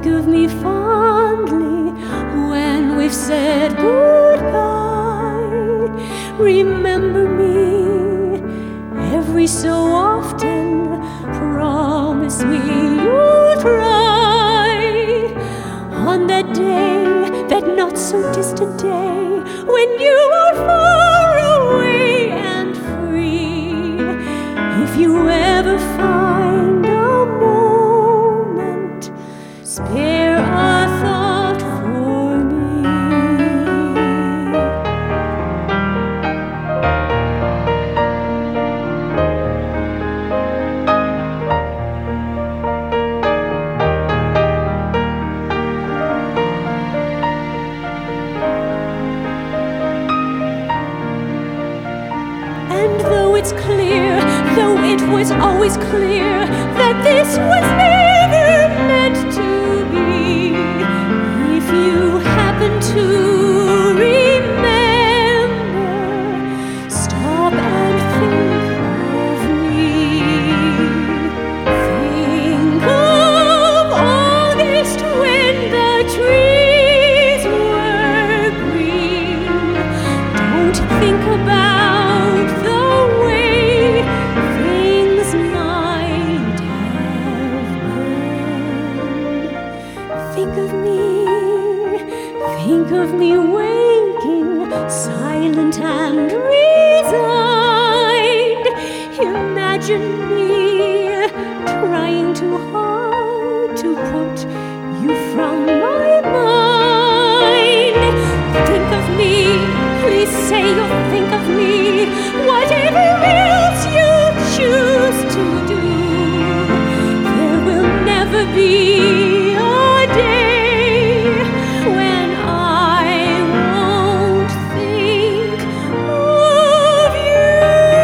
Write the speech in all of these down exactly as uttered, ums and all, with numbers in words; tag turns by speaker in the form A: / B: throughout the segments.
A: think of me fondly when we've said goodbye. Remember me every so often. Promise me you'll try. On that day, that not so distant day, when you are far away and free, if you ever find a moment, spare a thought for me. And though it's clear, though it was always clear that this was never meant to be, if you happen to remember, stop and think of me. Think of August when the trees were green. Don't think about the way things might have been. Think of me, think of me waking, silent and resigned. Imagine me trying too hard to put you from my mind. Think of me, please say you'll think of me, whatever else you choose to do. There will never be a day when I won't think of you.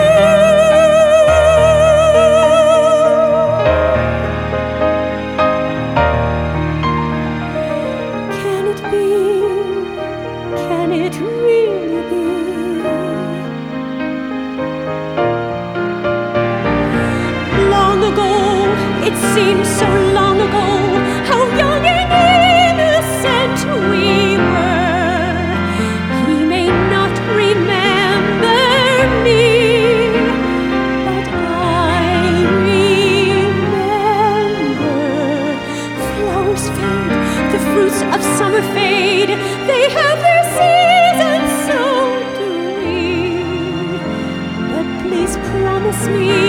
A: Can it be? Can it really be? Long ago, it seems so long ago, how young and innocent we were. He may not remember me, but I remember. Flowers fade, the fruits of summer fade, they have their seasons, so do we. But please promise me